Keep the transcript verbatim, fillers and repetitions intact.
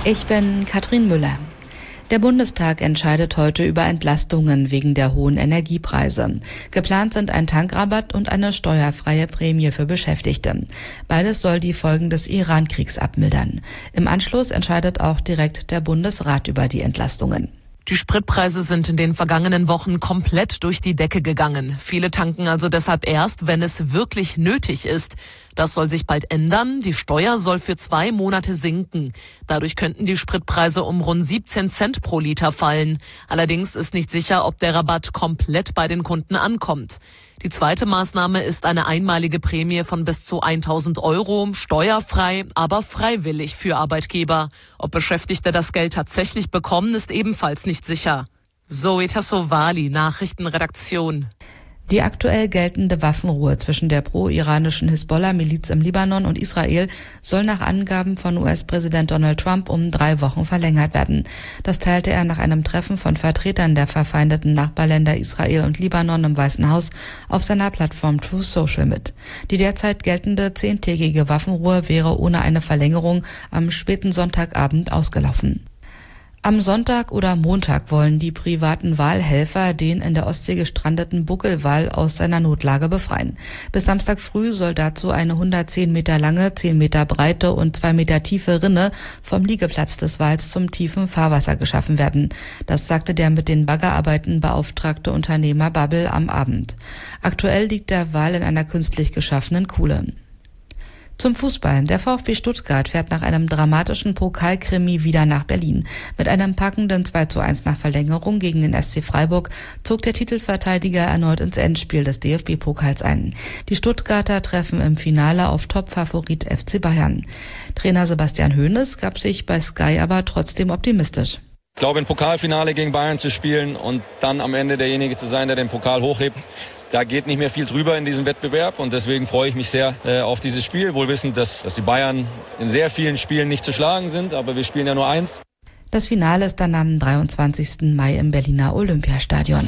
Ich bin Katrin Müller. Der Bundestag entscheidet heute über Entlastungen wegen der hohen Energiepreise. Geplant sind ein Tankrabatt und eine steuerfreie Prämie für Beschäftigte. Beides soll die Folgen des Iran-Kriegs abmildern. Im Anschluss entscheidet auch direkt der Bundesrat über die Entlastungen. Die Spritpreise sind in den vergangenen Wochen komplett durch die Decke gegangen. Viele tanken also deshalb erst, wenn es wirklich nötig ist. Das soll sich bald ändern. Die Steuer soll für zwei Monate sinken. Dadurch könnten die Spritpreise um rund siebzehn Cent pro Liter fallen. Allerdings ist nicht sicher, ob der Rabatt komplett bei den Kunden ankommt. Die zweite Maßnahme ist eine einmalige Prämie von bis zu tausend Euro, steuerfrei, aber freiwillig für Arbeitgeber. Ob Beschäftigte das Geld tatsächlich bekommen, ist ebenfalls nicht sicher. Zoe Tassovali, Nachrichtenredaktion. Die aktuell geltende Waffenruhe zwischen der pro-iranischen Hisbollah-Miliz im Libanon und Israel soll nach Angaben von U S-Präsident Donald Trump um drei Wochen verlängert werden. Das teilte er nach einem Treffen von Vertretern der verfeindeten Nachbarländer Israel und Libanon im Weißen Haus auf seiner Plattform Truth Social mit. Die derzeit geltende zehntägige Waffenruhe wäre ohne eine Verlängerung am späten Sonntagabend ausgelaufen. Am Sonntag oder Montag wollen die privaten Walhelfer den in der Ostsee gestrandeten Buckelwal aus seiner Notlage befreien. Bis Samstag früh soll dazu eine hundertzehn Meter lange, zehn Meter breite und zwei Meter tiefe Rinne vom Liegeplatz des Wals zum tiefen Fahrwasser geschaffen werden. Das sagte der mit den Baggerarbeiten beauftragte Unternehmer Babbel am Abend. Aktuell liegt der Wal in einer künstlich geschaffenen Kuhle. Zum Fußball. Der VfB Stuttgart fährt nach einem dramatischen Pokalkrimi wieder nach Berlin. Mit einem packenden zwei zu eins nach Verlängerung gegen den S C Freiburg zog der Titelverteidiger erneut ins Endspiel des D F B-Pokals ein. Die Stuttgarter treffen im Finale auf Topfavorit F C Bayern. Trainer Sebastian Hoeneß gab sich bei Sky aber trotzdem optimistisch. Ich glaube, ein Pokalfinale gegen Bayern zu spielen und dann am Ende derjenige zu sein, der den Pokal hochhebt, da geht nicht mehr viel drüber in diesem Wettbewerb und deswegen freue ich mich sehr äh, auf dieses Spiel, wohl wissend, dass, dass die Bayern in sehr vielen Spielen nicht zu schlagen sind, aber wir spielen ja nur eins. Das Finale ist dann am dreiundzwanzigsten Mai im Berliner Olympiastadion.